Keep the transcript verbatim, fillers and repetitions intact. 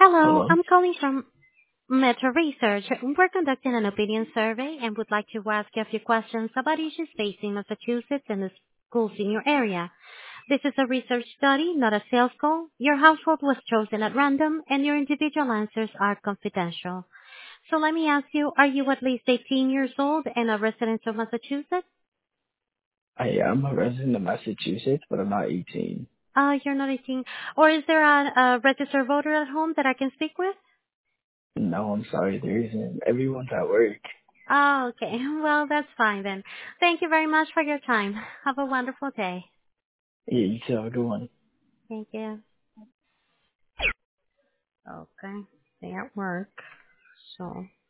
Hello, Hello? I'm calling from Metro Research. We're conducting an opinion survey and would like to ask you a few questions about issues facing Massachusetts and the schools in your area. This is a research study, not a sales call. Your household was chosen at random, and your individual answers are confidential. So let me ask you, are you at least eighteen years old and a resident of Massachusetts? I am a resident of Massachusetts, but I'm not eighteen. Uh, you're not eighteen. Or is there a, a registered voter at home that I can speak with? No, I'm sorry, there isn't. Everyone's at work. Oh, okay. Well, that's fine then. Thank you very much for your time. Have a wonderful day. Yeah, you still have a good one. Thank you. Okay. Stay at work. So.